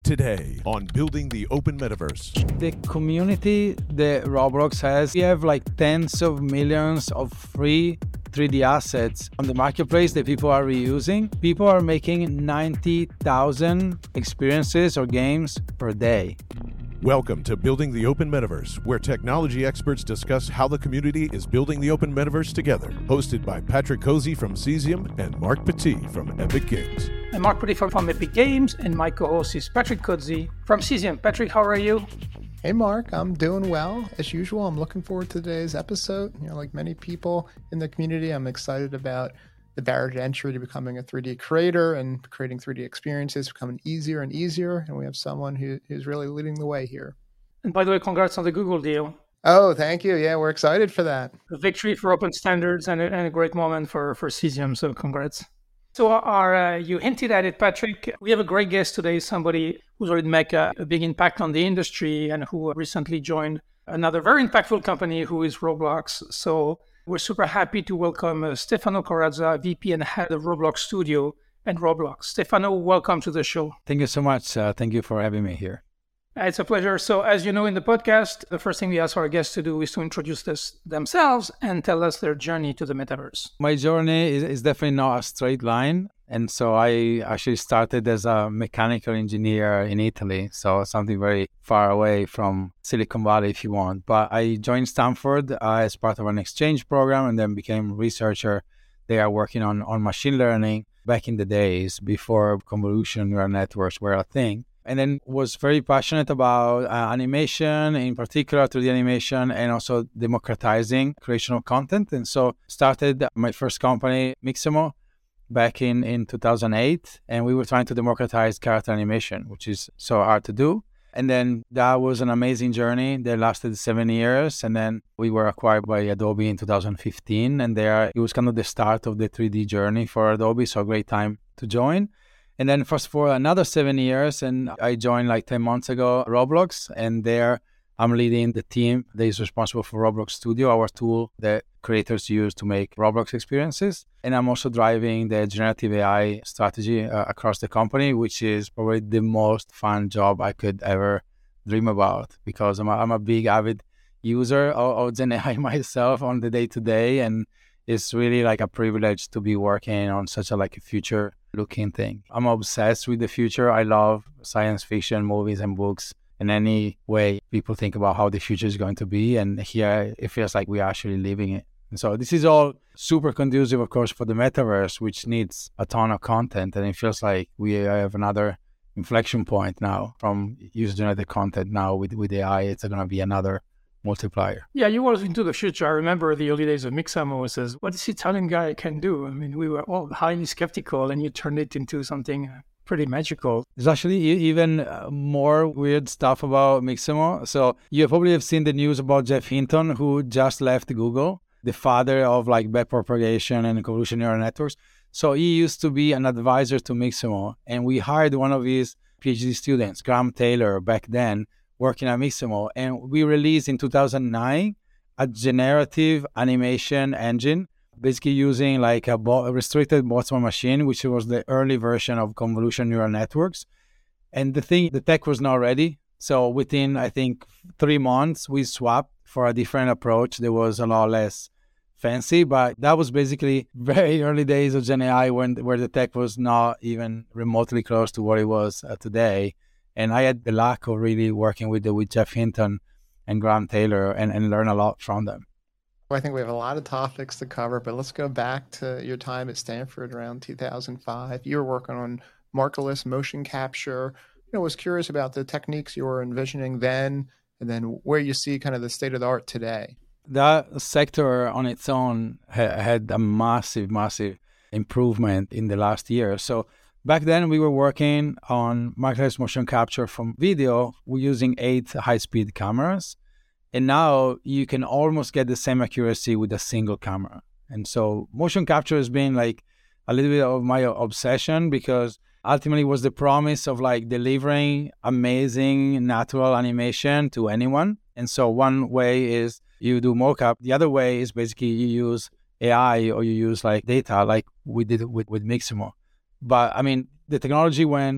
Today on Building the Open Metaverse. The community that Roblox has, we have like tens of millions of free 3D assets on the marketplace that people are reusing. People are making 90,000 experiences or games per day. Welcome to Building the Open Metaverse, where technology experts discuss how the community is building the open metaverse together. Hosted by Patrick Cozy from Cesium and Mark Petit from Epic Games. I'm Mark Petit from Epic Games, and my co-host is Patrick Cozy from Cesium. Patrick, how are you? Hey Mark, I'm doing well. As usual, I'm looking forward to today's episode. Like many people in the community, I'm excited about the barrier to entry to becoming a 3D creator and creating 3D experiences becoming easier and easier. And we have someone who's really leading the way here. And by the way, congrats on the Google deal. Oh, thank you. Yeah, we're excited for that. A victory for open standards and a great moment for Cesium. So congrats. So you hinted at it, Patrick. We have a great guest today, somebody who's already made a big impact on the industry and who recently joined another very impactful company who is Roblox. So we're super happy to welcome Stefano Corazza, VP and Head of Roblox Studio and Roblox. Stefano, welcome to the show. Thank you so much. Thank you for having me here. It's a pleasure. So as you know, in the podcast, the first thing we ask our guests to do is to introduce themselves and tell us their journey to the metaverse. My journey is definitely not a straight line. And so I actually started as a mechanical engineer in Italy, so something very far away from Silicon Valley, if you want. But I joined Stanford as part of an exchange program and then became a researcher. They are working on machine learning back in the days before convolutional neural networks were a thing. And then was very passionate about animation, in particular 3D animation, and also democratizing creation of content. And so started my first company, Mixamo, back in 2008, and we were trying to democratize character animation, which is so hard to do. And then that was an amazing journey that lasted 7 years. And then we were acquired by Adobe in 2015. And there it was kind of the start of the 3D journey for Adobe. So a great time to join. And then fast forward another 7 years, and I joined like 10 months ago, Roblox. And there I'm leading the team that is responsible for Roblox Studio, our tool that creators use to make Roblox experiences. And I'm also driving the generative AI strategy across the company, which is probably the most fun job I could ever dream about, because I'm a big avid user of Gen AI myself on the day-to-day. And it's really like a privilege to be working on such a future-looking thing. I'm obsessed with the future. I love science fiction movies and books. In any way people think about how the future is going to be. And here it feels like we are actually living it. And so this is all super conducive, of course, for the metaverse, which needs a ton of content. And it feels like we have another inflection point now from user-generated content. Now with AI, it's going to be another multiplier. Yeah, you were into the future. I remember the early days of Mixamo says, what this Italian guy can do? I mean, we were all highly skeptical, and you turned it into something pretty magical. There's actually even more weird stuff about Mixamo. So you probably have seen the news about Jeff Hinton, who just left Google, the father of backpropagation and convolutional neural networks. So he used to be an advisor to Mixamo, and we hired one of his PhD students, Graham Taylor, back then, working at Mixamo. And we released in 2009 a generative animation engine, basically using a restricted Boltzmann machine, which was the early version of convolutional neural networks. And the tech was not ready. So within, I think, 3 months, we swapped for a different approach that was a lot less fancy. But that was basically very early days of Gen AI where the tech was not even remotely close to what it was today. And I had the luck of really working with Jeff Hinton and Graham Taylor and learn a lot from them. I think we have a lot of topics to cover, but let's go back to your time at Stanford around 2005. You were working on markerless motion capture. I was curious about the techniques you were envisioning then, and then where you see kind of the state of the art today. That sector on its own had a massive improvement in the last year. So back then we were working on markerless motion capture from video. We're using 8 high-speed cameras. And now you can almost get the same accuracy with a single camera. And so motion capture has been a little bit of my obsession, because ultimately it was the promise of delivering amazing natural animation to anyone. And so one way is you do mocap. The other way is basically you use AI or you use data like we did with Mixamo. But I mean, the technology went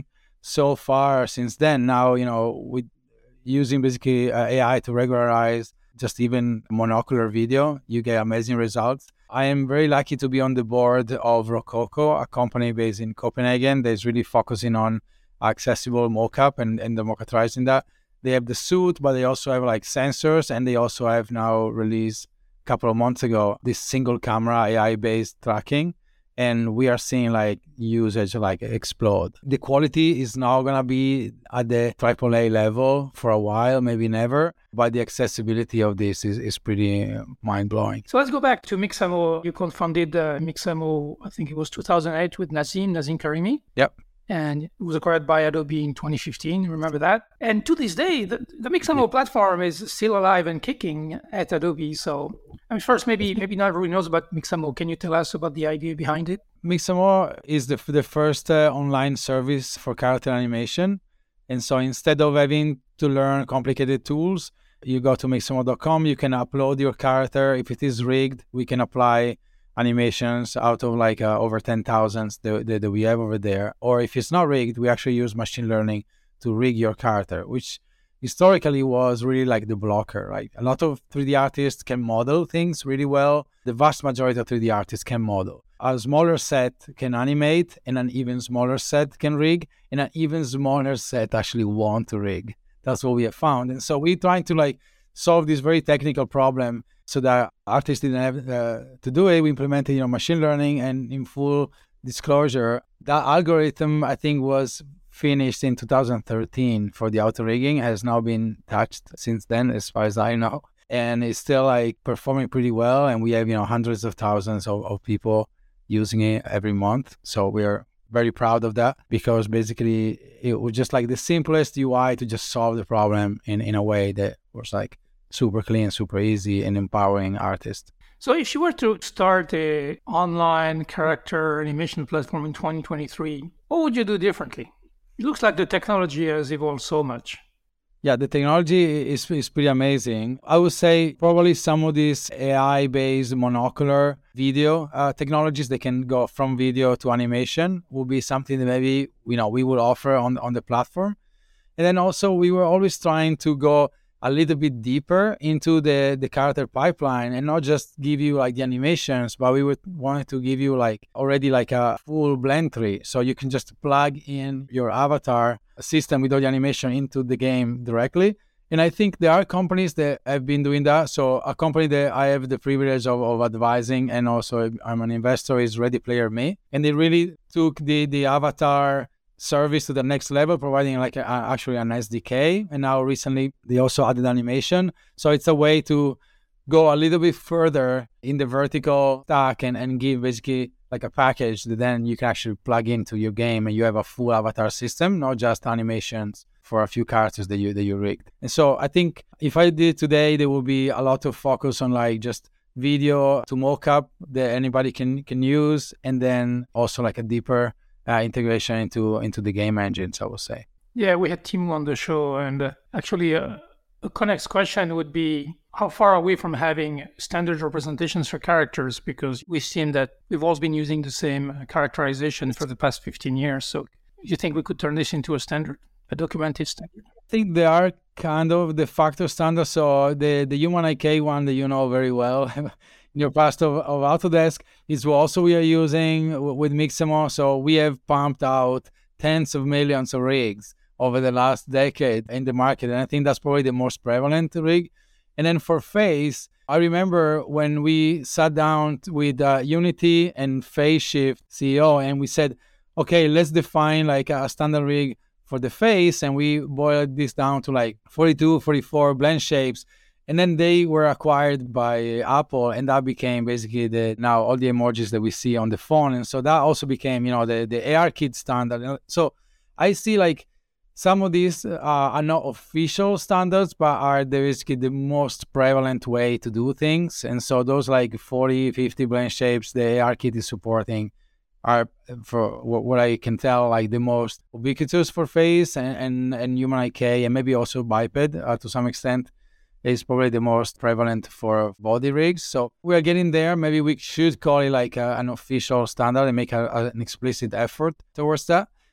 so far since then. Now, with using basically AI to regularize just even monocular video, you get amazing results. I am very lucky to be on the board of Rococo, a company based in Copenhagen that is really focusing on accessible mocap and democratizing that. They have the suit, but they also have like sensors, and they also have now released a couple of months ago this single camera AI-based tracking. And we are seeing like usage like explode. The quality is now going to be at the AAA level for a while, maybe never, but the accessibility of this is pretty mind-blowing. So let's go back to Mixamo. You co-founded Mixamo, I think it was 2008 with Nazim Karimi. Yep. And it was acquired by Adobe in 2015. Remember that? And to this day, the Mixamo platform is still alive and kicking at Adobe. So, first, maybe not everyone knows about Mixamo. Can you tell us about the idea behind it? Mixamo is the first online service for character animation. And so instead of having to learn complicated tools, you go to Mixamo.com, you can upload your character. If it is rigged, we can apply animations out of like over 10,000 that we have over there. Or if it's not rigged, we actually use machine learning to rig your character, which historically was really like the blocker, right? A lot of 3D artists can model things really well. The vast majority of 3D artists can model. A smaller set can animate, and an even smaller set can rig, and an even smaller set actually want to rig. That's what we have found. And so we're trying to like solve this very technical problem so that artists didn't have to do it. We implemented, machine learning, and in full disclosure, that algorithm, I think, was finished in 2013 for the auto rigging, has now been touched since then, as far as I know, and it's still like performing pretty well. And we have, hundreds of thousands of people using it every month. So we're very proud of that, because basically it was just like the simplest UI to just solve the problem in a way that was like super clean, super easy, and empowering artists. So if you were to start an online character animation platform in 2023, what would you do differently? It looks like the technology has evolved so much. Yeah, the technology is pretty amazing. I would say probably some of these AI-based monocular video technologies that can go from video to animation will be something that maybe we would offer on the platform. And then also we were always trying to go a little bit deeper into the character pipeline and not just give you like the animations, but we wanted to give you like already like a full blend tree. So you can just plug in your avatar system with all the animation into the game directly. And I think there are companies that have been doing that. So a company that I have the privilege of advising, and also I'm an investor, is Ready Player Me. And they really took the avatar service to the next level, providing like actually an SDK. And now recently they also added animation. So it's a way to go a little bit further in the vertical stack and give basically like a package that then you can actually plug into your game, and you have a full avatar system, not just animations for a few characters that you rigged. And so I think if I did today, there will be a lot of focus on like just video to mocap that anybody can use, and then also like a deeper integration into the game engines, I would say. Yeah, we had Timo on the show, and actually a next question would be, how far are we from having standard representations for characters? Because we've seen that we've always been using the same characterization for the past 15 years. So do you think we could turn this into a standard, a documented standard? I think they are kind of de facto standard. So the Human IK one that you know very well in your past of Autodesk is what also we are using with Mixamo. So we have pumped out tens of millions of rigs over the last decade in the market. And I think that's probably the most prevalent rig. And then for face, I remember when we sat down with Unity and Faceshift CEO, and we said, okay, let's define like a standard rig for the face. And we boiled this down to like 42, 44 blend shapes. And then they were acquired by Apple, and that became basically now all the emojis that we see on the phone. And so that also became, the ARKit standard. So I see like some of these are not official standards, but are basically the most prevalent way to do things. And so those like 40, 50 blend shapes the ARKit is supporting are, for what I can tell, like the most ubiquitous for face and Human IK, and maybe also biped to some extent is probably the most prevalent for body rigs. So we are getting there. Maybe we should call it like an official standard and make an explicit effort towards that.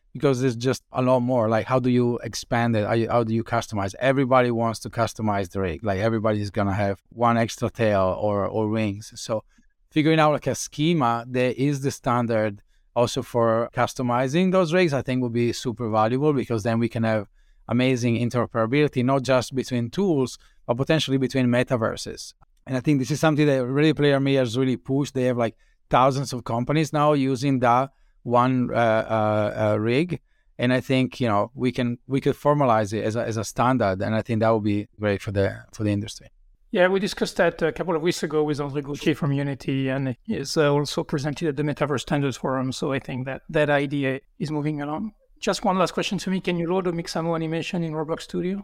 because there's just a lot more. Like, how do you expand it? How do you customize? Everybody wants to customize the rig. Like, everybody's going to have one extra tail or wings. So figuring out like a schema that is the standard also for customizing those rigs, I think will be super valuable, because then we can have amazing interoperability, not just between tools, but potentially between metaverses. And I think this is something that Ready Player Me has really pushed. They have like thousands of companies now using that one rig. And I think, we could formalize it as a standard. And I think that would be great for the industry. Yeah, we discussed that a couple of weeks ago with André Gauthier from Unity, and he's also presented at the Metaverse Standards Forum. So I think that idea is moving along. Just one last question to me. Can you load a Mixamo animation in Roblox Studio?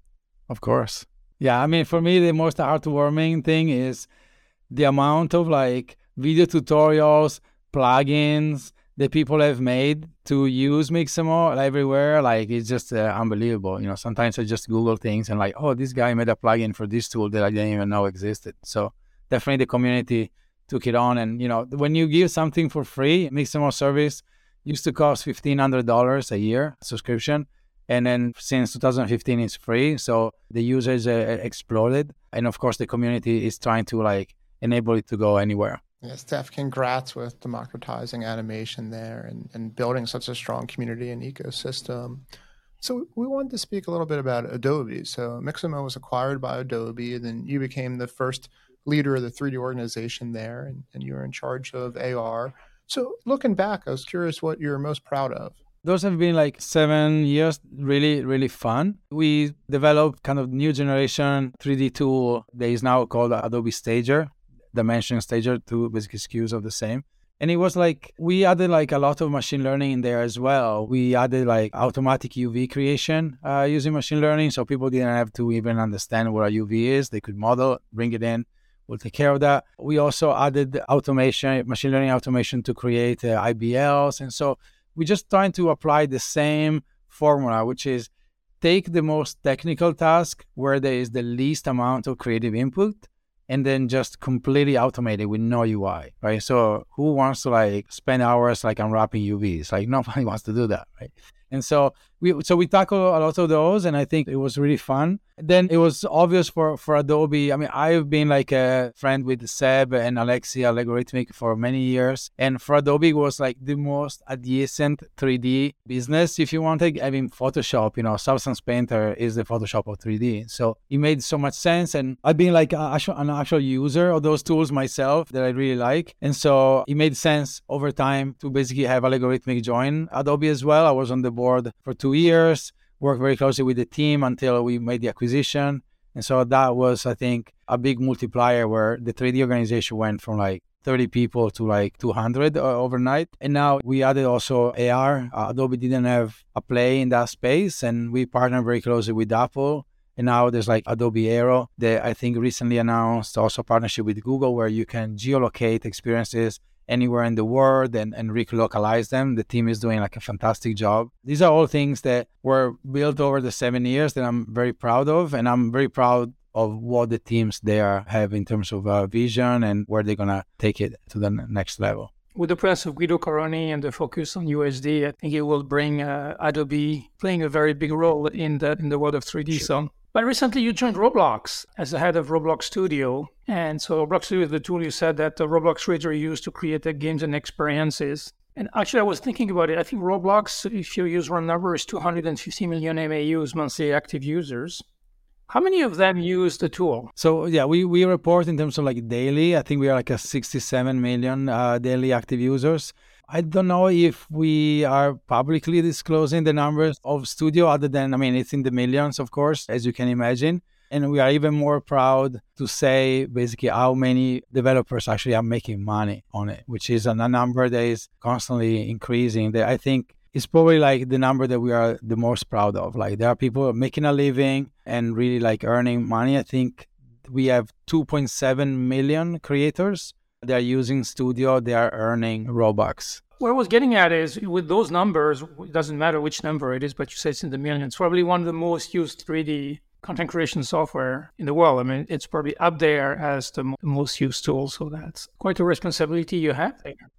Of course. Yeah, I mean, for me, the most heartwarming thing is the amount of like video tutorials, plugins that people have made to use Mixamo everywhere. Like, it's just unbelievable. Sometimes I just Google things and like, oh, this guy made a plugin for this tool that I didn't even know existed. So definitely the community took it on. And, when you give something for free, Mixamo service used to cost $1,500 a year subscription. And then since 2015, it's free. So the usage exploded. And of course, the community is trying to like enable it to go anywhere. Yes, Steph, congrats with democratizing animation there and building such a strong community and ecosystem. So we wanted to speak a little bit about Adobe. So Mixamo was acquired by Adobe, and then you became the first leader of the 3D organization there, and you were in charge of AR. So looking back, I was curious what you're most proud of. Those have been like 7 years, really, really fun. We developed kind of new generation 3D tool that is now called Adobe Stager, Dimension Stager, two basic SKUs of the same. And it was like, we added like a lot of machine learning in there as well. We added like automatic UV creation using machine learning. So people didn't have to even understand what a UV is. They could model, bring it in. We'll take care of that. We also added automation, machine learning automation to create IBLs. And so we're just trying to apply the same formula, which is take the most technical task where there is the least amount of creative input, and then just completely automate it with no UI, right? So who wants to like spend hours like unwrapping UVs? Like, nobody wants to do that, right? And so we tackle a lot of those, and I think it was really fun. Then it was obvious for Adobe. I mean, I've been like a friend with Seb and Alexia Allegorithmic for many years. And for Adobe, it was like the most adjacent 3D business, if you want to. I mean, Photoshop, Substance Painter is the Photoshop of 3D. So it made so much sense. And I've been like an actual user of those tools myself that I really like. And so it made sense over time to basically have Allegorithmic join Adobe as well. I was on the board for 2 years. Worked very closely with the team until we made the acquisition. And so that was, I think, a big multiplier where the 3D organization went from like 30 people to like 200 overnight. And now we added also AR. Adobe didn't have a play in that space, and we partnered very closely with Apple. And now there's like Adobe Aero that I think recently announced also a partnership with Google where you can geolocate experiences anywhere in the world and relocalize them. The team is doing like a fantastic job. These are all things that were built over the 7 years that I'm very proud of. And I'm very proud of what the teams there have in terms of vision and where they're going to take it to the next level. With the presence of Guido Coroni and the focus on USD, I think it will bring Adobe playing a very big role in the world of 3D. Sure. So. But recently you joined Roblox as the head of Roblox Studio. And so Roblox Studio is the tool you said that the Roblox creators use to create the games and experiences. And actually, I was thinking about it. I think Roblox, if you use round number, is 250 million MAUs, monthly active users. How many of them use the tool? So yeah, we report in terms of like daily. I think we are like a 67 million daily active users. I don't know if we are publicly disclosing the numbers of Studio other than, I mean, it's in the millions, of course, as you can imagine. And we are even more proud to say basically how many developers actually are making money on it, which is a number that is constantly increasing. That I think is probably like the number that we are the most proud of. Like there are people making a living and really like earning money. I think we have 2.7 million creators. They are using Studio, they are earning Robux. What I was getting at is with those numbers, it doesn't matter which number it is, but you say it's in the millions, probably one of the most used 3D content creation software in the world. I mean, it's probably up there as the most used tool. So that's quite a responsibility you have there.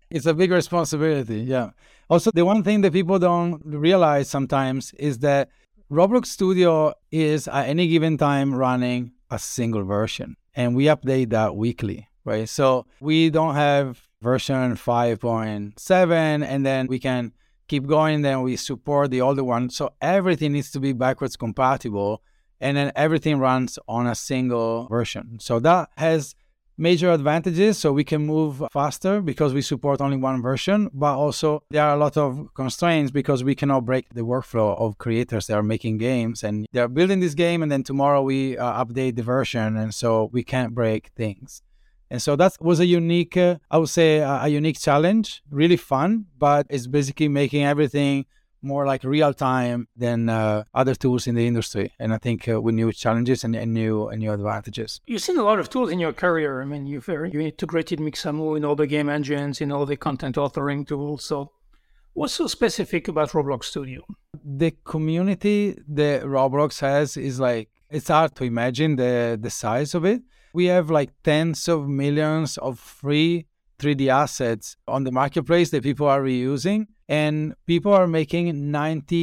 It's a big responsibility. Yeah. Also, the one thing that people don't realize sometimes is that Roblox Studio is at any given time running a single version, and we update that weekly, right? So we don't have version 5.7 and then we can keep going, then we support the older one. So everything needs to be backwards compatible, and then everything runs on a single version. So that has major advantages. So we can move faster because we support only one version, but also there are a lot of constraints because we cannot break the workflow of creators that are making games and they're building this game, and then tomorrow we update the version, and so we can't break things. And so that was a unique, I would say, a unique challenge, really fun, but it's basically making everything more like real time than other tools in the industry. And I think with new challenges and new advantages. You've seen a lot of tools in your career. I mean, you integrated Mixamo in all the game engines, in all the content authoring tools. So what's so specific about Roblox Studio? The community that Roblox has is like, it's hard to imagine the size of it. We have like tens of millions of free 3D assets on the marketplace that people are reusing, and people are making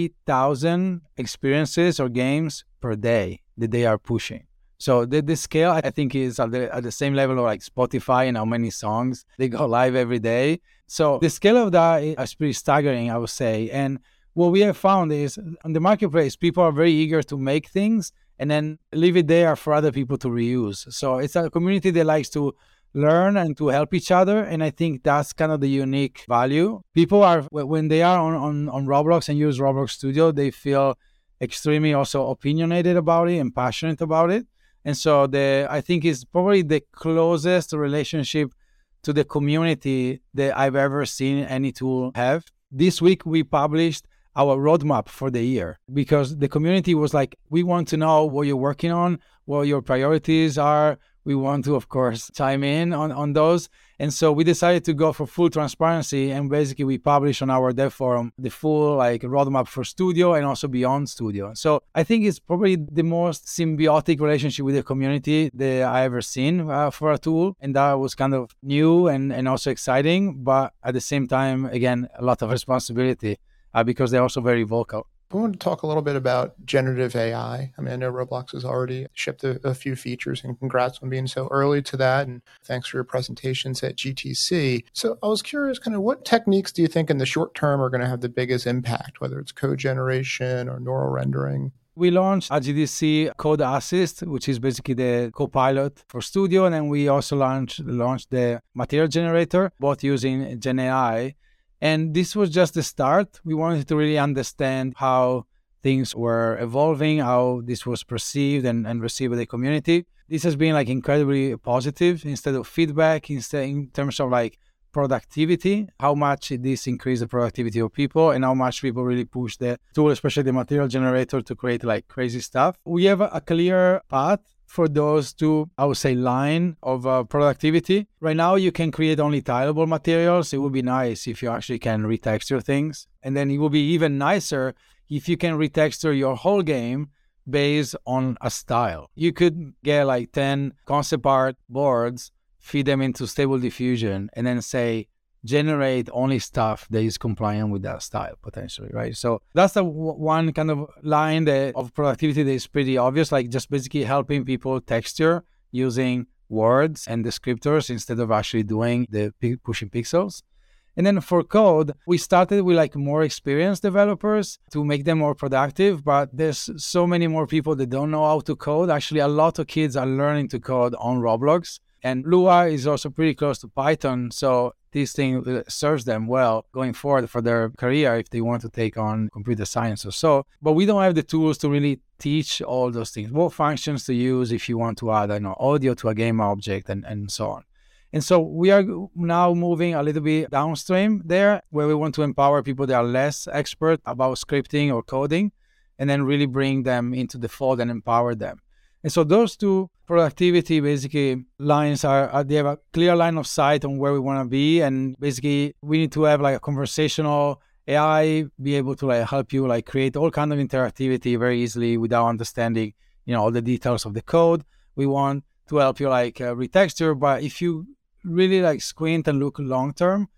90,000 experiences or games per day that they are pushing. So the scale, I think, is at the same level of like Spotify and how many songs they go live every day. So the scale of that is pretty staggering, I would say. And what we have found is on the marketplace, people are very eager to make things and then leave it there for other people to reuse. So it's a community that likes to learn and to help each other. And I think that's kind of the unique value. People are, when they are on Roblox and use Roblox Studio, they feel extremely also opinionated about it and passionate about it. And so I think it's probably the closest relationship to the community that I've ever seen any tool have. This week, we published our roadmap for the year because the community was like, we want to know what you're working on, what your priorities are. We want to, of course, chime in on those. And so we decided to go for full transparency, and basically we publish on our dev forum the full like roadmap for Studio and also beyond Studio. So I think it's probably the most symbiotic relationship with the community that I ever seen for a tool. And that was kind of new and also exciting, but at the same time, again, a lot of responsibility because they're also very vocal. I want to talk a little bit about generative AI. I mean, I know Roblox has already shipped a few features, and congrats on being so early to that. And thanks for your presentations at GTC. So I was curious, kind of what techniques do you think in the short term are going to have the biggest impact, whether it's code generation or neural rendering? We launched at GDC Code Assist, which is basically the Copilot for Studio. And then we also launched the Material Generator, both using GenAI. And this was just the start. We wanted to really understand how things were evolving, how this was perceived and received by the community. This has been like incredibly positive instead of feedback, instead in terms of like productivity, how much this increased the productivity of people and how much people really push the tool, especially the Material Generator, to create like crazy stuff. We have a clear path for those two, I would say, line of productivity. Right now, you can create only tileable materials. It would be nice if you actually can retexture things. And then it will be even nicer if you can retexture your whole game based on a style. You could get like 10 concept art boards, feed them into Stable Diffusion, and then say, generate only stuff that is compliant with that style, potentially, right? So that's the one kind of line of productivity that is pretty obvious, like just basically helping people texture using words and descriptors instead of actually doing the pushing pixels. And then for code, we started with like more experienced developers to make them more productive, but there's so many more people that don't know how to code. Actually, a lot of kids are learning to code on Roblox. And Lua is also pretty close to Python, so this thing serves them well going forward for their career if they want to take on computer science or so. But we don't have the tools to really teach all those things, what functions to use if you want to add audio to a game object and so on. And so we are now moving a little bit downstream there, where we want to empower people that are less expert about scripting or coding, and then really bring them into the fold and empower them. And so those two productivity basically lines they have a clear line of sight on where we want to be. And basically we need to have like a conversational AI be able to like help you like create all kind of interactivity very easily without understanding, all the details of the code. We want to help you like retexture, but if you really like squint and look long term,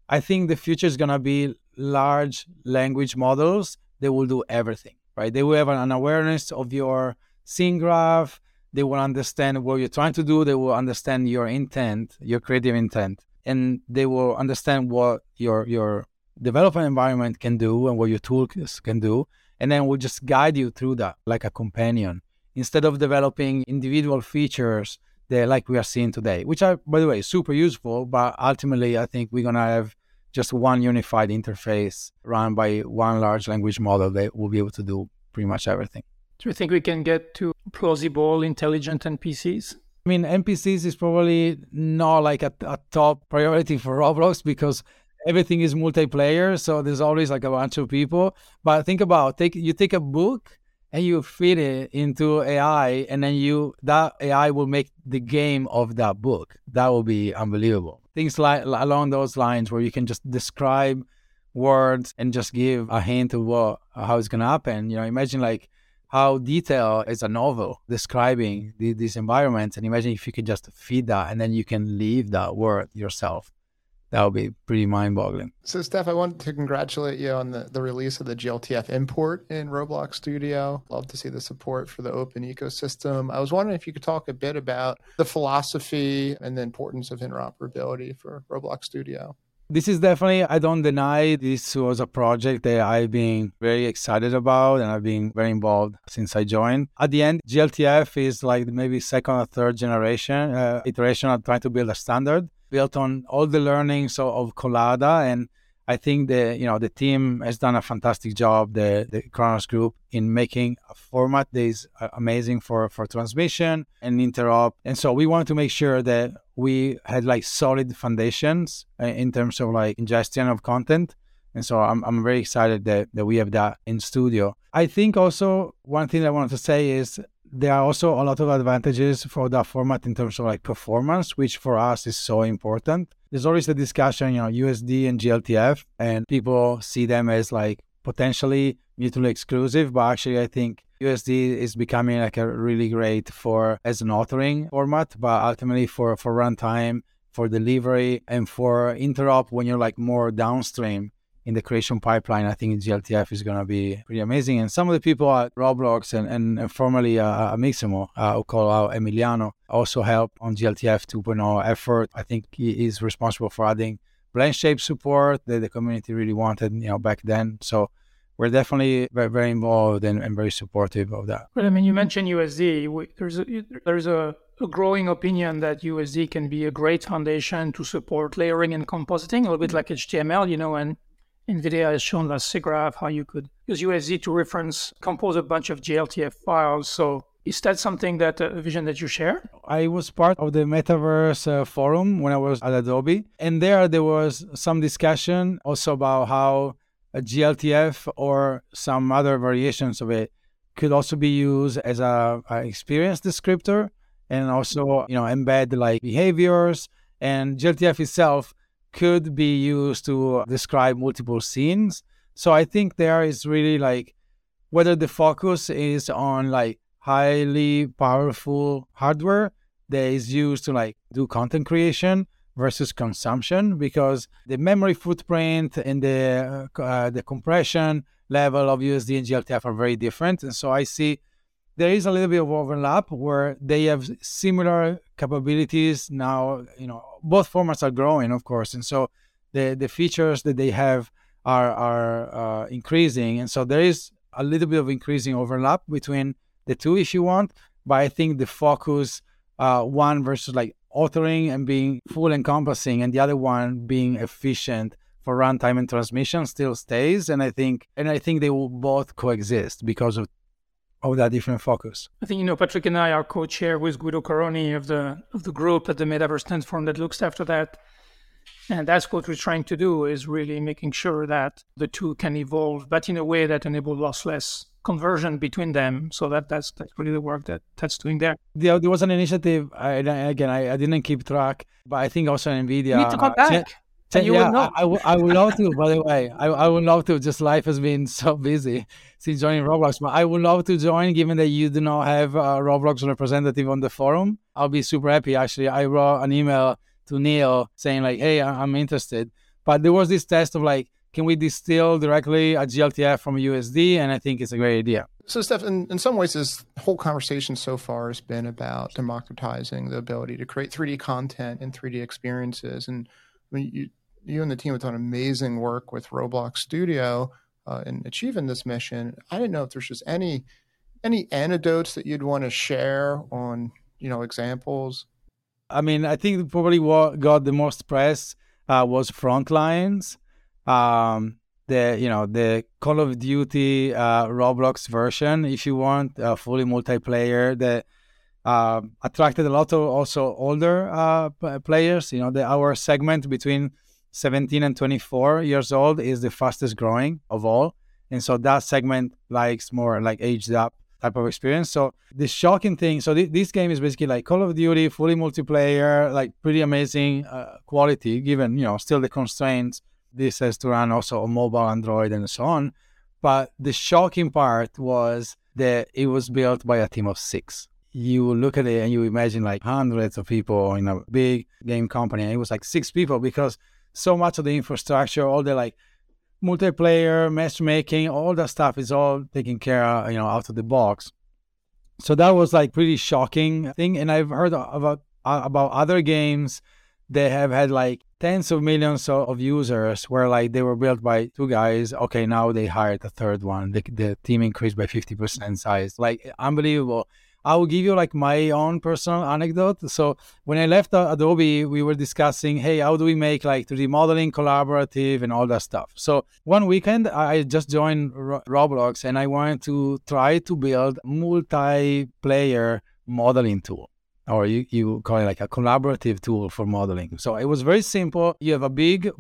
I think the future is going to be large language models. They will do everything, right? They will have an awareness of your scene graph. They will understand what you're trying to do. They will understand your intent, your creative intent, and they will understand what your development environment can do and what your tools can do. And then we'll just guide you through that like a companion instead of developing individual features that like we are seeing today, which are, by the way, super useful. But ultimately, I think we're going to have just one unified interface run by one large language model that will be able to do pretty much everything. Do you think we can get to plausible, intelligent NPCs? I mean, NPCs is probably not like a top priority for Roblox because everything is multiplayer. So there's always like a bunch of people. But think about, you take a book and you feed it into AI, and then that AI will make the game of that book. That will be unbelievable. Things like along those lines where you can just describe words and just give a hint of how it's going to happen. Imagine like how detailed is a novel describing these environments, and imagine if you could just feed that and then you can leave that word yourself. That would be pretty mind-boggling. So, Steph, I want to congratulate you on the release of the GLTF import in Roblox Studio. Love to see the support for the open ecosystem. I was wondering if you could talk a bit about the philosophy and the importance of interoperability for Roblox Studio. This is definitely, I don't deny, this was a project that I've been very excited about and I've been very involved since I joined. At the end, GLTF is like maybe second or third generation iteration of trying to build a standard built on all the learnings of Collada. And I think the team has done a fantastic job, the Khronos group, in making a format that is amazing for transmission and interop. And so we wanted to make sure that we had like solid foundations in terms of like ingestion of content. And so I'm very excited that we have that in studio. I think also one thing I wanted to say is there are also a lot of advantages for that format in terms of like performance, which for us is so important. There's always the discussion, USD and GLTF, and people see them as like potentially mutually exclusive, but actually I think USD is becoming like a really great as an authoring format, but ultimately for runtime, for delivery, and for interop when you're like more downstream in the creation pipeline, I think GLTF is going to be pretty amazing. And some of the people at Roblox and formerly at Mixamo, who call out Emiliano, also help on GLTF 2.0 effort. I think he is responsible for adding blend shape support that the community really wanted, back then. So we're definitely very, very involved and very supportive of that. But I mean, you mentioned USD. There's a growing opinion that USD can be a great foundation to support layering and compositing, a little bit like HTML, and NVIDIA has shown last SIGGRAPH how you could use USD to compose a bunch of GLTF files. So is that something a vision that you share? I was part of the Metaverse forum when I was at Adobe. And there was some discussion also about how a GLTF or some other variations of it could also be used as a experience descriptor and also, embed like behaviors. And GLTF itself could be used to describe multiple scenes. So I think there is really like whether the focus is on like highly powerful hardware that is used to like do content creation versus consumption, because the memory footprint and the compression level of USD and GLTF are very different. And so I see there is a little bit of overlap where they have similar capabilities now. Both formats are growing, of course, and so the features that they have are increasing, and so there is a little bit of increasing overlap between the two, if you want. But I think the focus, one versus like authoring and being full encompassing, and the other one being efficient for runtime and transmission, still stays. And I think they will both coexist because of that different focus. I think, Patrick and I are co-chair with Guido Caroni of the group at the Metaverse Transform that looks after that. And that's what we're trying to do, is really making sure that the two can evolve, but in a way that enables lossless conversion between them. So that's really the work that's doing there. There was an initiative, I didn't keep track, but I think also NVIDIA. You need to come back. I would love to, by the way. I would love to. Just life has been so busy since joining Roblox. But I would love to join, given that you do not have a Roblox representative on the forum. I'll be super happy. Actually, I wrote an email to Neil saying like, hey, I'm interested. But there was this test of like, can we distill directly a GLTF from USD? And I think it's a great idea. So, Steph, in some ways, this whole conversation so far has been about democratizing the ability to create 3D content and 3D experiences. And I mean, you and the team have done amazing work with Roblox Studio in achieving this mission. I didn't know if there's just any anecdotes that you'd want to share on, examples. I mean, I think probably what got the most press was Frontlines. The Call of Duty Roblox version, if you want, fully multiplayer, that attracted a lot of also older players. Our segment between 17 and 24 years old is the fastest growing of all. And so that segment likes more like aged up type of experience. So the shocking thing, so this game is basically like Call of Duty, fully multiplayer, like pretty amazing quality, given, still the constraints. This has to run also on mobile, Android, and so on. But the shocking part was that it was built by a team of 6. You look at it and you imagine like hundreds of people in a big game company. And it was like 6 people because so much of the infrastructure, all the like multiplayer, matchmaking, all that stuff is all taken care of, out of the box. So that was like pretty shocking thing. And I've heard about other games that have had like tens of millions of users where like they were built by 2 guys. Okay, now they hired a third one. The team increased by 50% size. Like unbelievable. I will give you like my own personal anecdote. So when I left Adobe, we were discussing, hey, how do we make like 3D modeling collaborative and all that stuff. So one weekend, I just joined Roblox and I wanted to try to build multiplayer modeling tool. Or you call it like a collaborative tool for modeling. So it was very simple. You have a big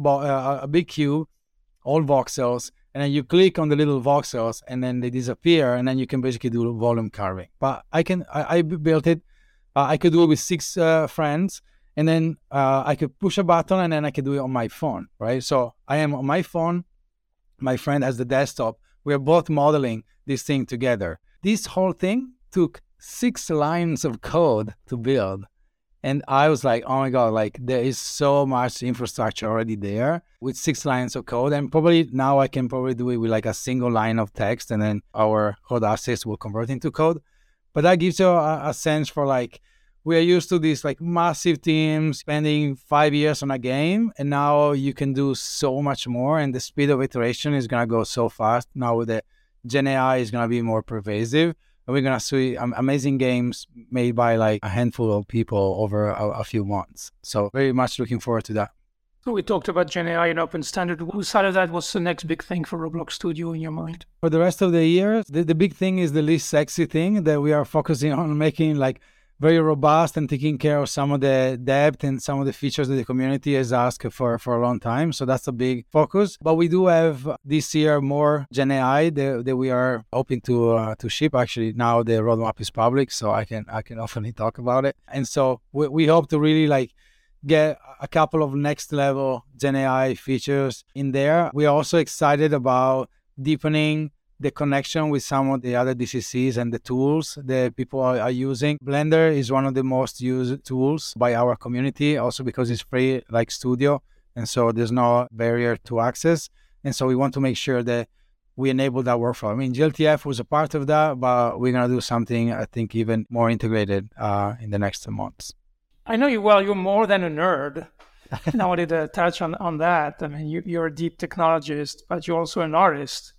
cube, all voxels, and then you click on the little voxels, and then they disappear, and then you can basically do volume carving. But I built it. I could do it with 6 friends, and then I could push a button, and then I could do it on my phone, right? So I am on my phone. My friend has the desktop. We are both modeling this thing together. This whole thing took 6 lines of code to build. And I was like, oh my God, like there is so much infrastructure already there with 6 lines of code. And probably now I can probably do it with like a single line of text and then our code assets will convert into code. But that gives you a sense for like, we are used to these like massive teams spending 5 years on a game. And now you can do so much more. And the speed of iteration is going to go so fast. Now with the Gen AI is going to be more pervasive. We're going to see amazing games made by like a handful of people over a few months. So very much looking forward to that. So we talked about Gen AI and open standard. Outside of that, what's the next big thing for Roblox Studio in your mind? For the rest of the year, the big thing is the least sexy thing that we are focusing on making like very robust and taking care of some of the depth and some of the features that the community has asked for a long time. So that's a big focus. But we do have this year more Gen AI that we are hoping to ship. Actually, now the roadmap is public, so I can openly talk about it. And so we hope to really like get a couple of next level Gen AI features in there. We are also excited about deepening the connection with some of the other DCCs and the tools that people are using. Blender is one of the most used tools by our community, also because it's free like Studio. And so there's no barrier to access. And so we want to make sure that we enable that workflow. I mean, GLTF was a part of that, but we're going to do something, I think, even more integrated in the next months. I know you well. You're more than a nerd. And I wanted to touch on that. I mean, you're a deep technologist, but you're also an artist.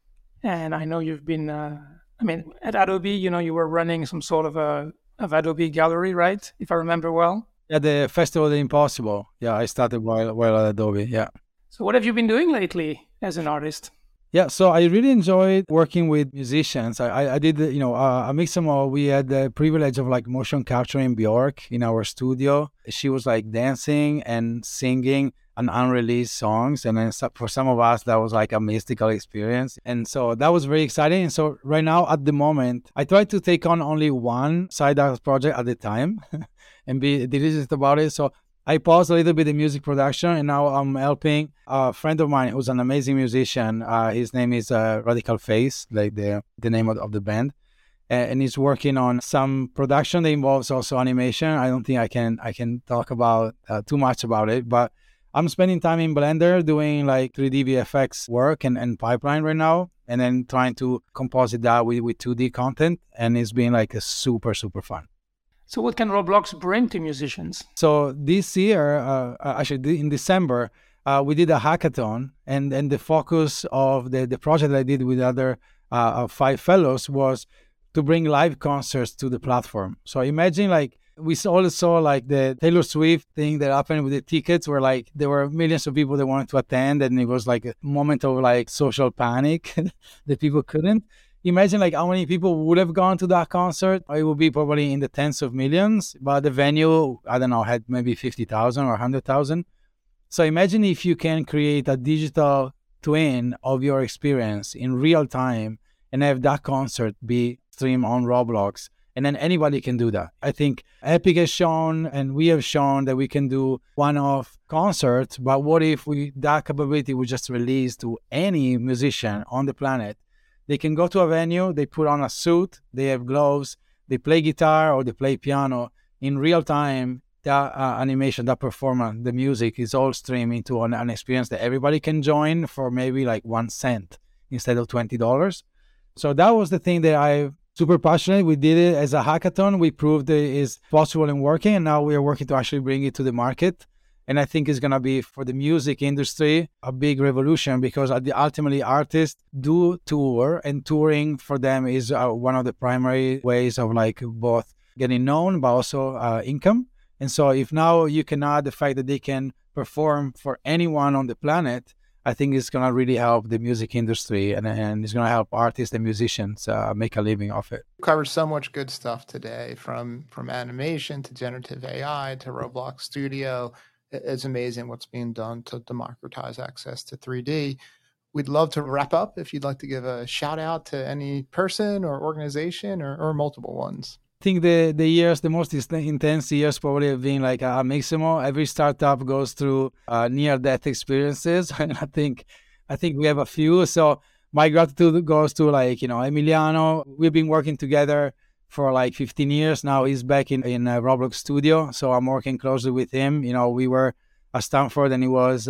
And I know you've been, at Adobe, you were running some sort of Adobe gallery, right? If I remember well. Yeah, the Festival of the Impossible. Yeah, I started while at Adobe, yeah. So what have you been doing lately as an artist? Yeah, so I really enjoyed working with musicians. I did, a mix of all. We had the privilege of like motion capturing Björk in our studio. She was like dancing and singing an unreleased songs. And then for some of us, that was like a mystical experience. And so that was very exciting. And so right now at the moment, I try to take on only one side art project at a time and be diligent about it. So I paused a little bit the music production and now I'm helping a friend of mine who's an amazing musician. His name is Radical Face, like the name of the band. And he's working on some production that involves also animation. I don't think I can talk about too much about it, but I'm spending time in Blender doing like 3D VFX work and pipeline right now, and then trying to composite that with 2D content. And it's been like a super, super fun. So what can Roblox bring to musicians? So this year, actually in December, we did a hackathon, and the focus of the project that I did with other 5 fellows was to bring live concerts to the platform. So imagine like we all saw like the Taylor Swift thing that happened with the tickets, where like there were millions of people that wanted to attend, and it was like a moment of like social panic that people couldn't. Imagine like how many people would have gone to that concert. It would be probably in the tens of millions, but the venue, I don't know, had maybe 50,000 or 100,000. So imagine if you can create a digital twin of your experience in real time and have that concert be streamed on Roblox. And then anybody can do that. I think Epic has shown, and we have shown that we can do one-off concerts, but what if that capability was just released to any musician on the planet? They can go to a venue, they put on a suit, they have gloves, they play guitar or they play piano. In real time, that animation, that performance, the music is all streamed into an experience that everybody can join for maybe like 1 cent instead of $20. So that was the thing that I'm super passionate. We did it as a hackathon. We proved it is possible and working, and now we are working to actually bring it to the market. And I think it's going to be, for the music industry, a big revolution, because ultimately artists do tour, and touring for them is one of the primary ways of like both getting known, but also income. And so if now you can add the fact that they can perform for anyone on the planet, I think it's going to really help the music industry, and it's going to help artists and musicians make a living off it. We covered so much good stuff today, from animation to generative AI to Roblox Studio. It's amazing what's being done to democratize access to 3D. We'd love to wrap up if you'd like to give a shout out to any person or organization or multiple ones. I think the most intense years probably have been like Mixamo. Every startup goes through near-death experiences, and I think we have a few. So my gratitude goes to Emiliano. We've been working together for like 15 years now. He's back in Roblox Studio, so I'm working closely with him. We were at Stanford, and he was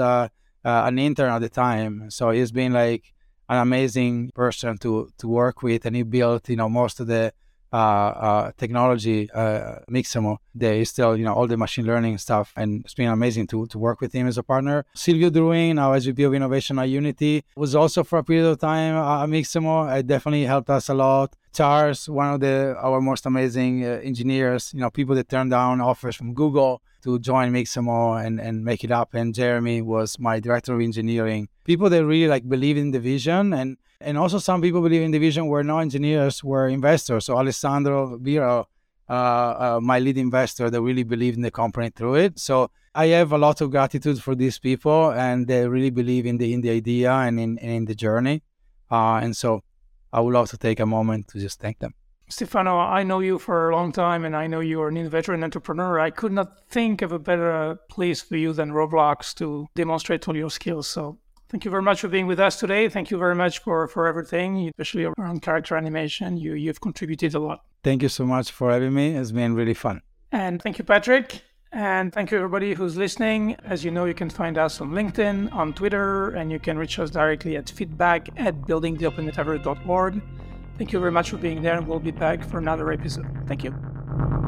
an intern at the time. So he's been like an amazing person to work with, and he built most of the technology Mixamo. There is still all the machine learning stuff, and it's been amazing to work with him as a partner. Silvio Druin, now SVP of Innovation at Unity, was also for a period of time at Mixamo. It definitely helped us a lot. Charles, one of our most amazing engineers, people that turned down offers from Google to join Mixamo and make it up. And Jeremy was my director of engineering. People that really believe in the vision, and also some people believe in the vision were not engineers, were investors. So Alessandro Biro, my lead investor, that really believed in the company through it. So I have a lot of gratitude for these people, and they really believe in the idea and in the journey. And so I would love to take a moment to just thank them. Stefano, I know you for a long time, and I know you're an veteran entrepreneur. I could not think of a better place for you than Roblox to demonstrate all your skills. So thank you very much for being with us today. Thank you very much for everything, especially around character animation. You've contributed a lot. Thank you so much for having me. It's been really fun. And thank you, Patrick. And thank you, everybody who's listening. As you know, you can find us on LinkedIn, on Twitter, and you can reach us directly at feedback@buildingtheopenmetaverse.org. Thank you very much for being there, and we'll be back for another episode. Thank you.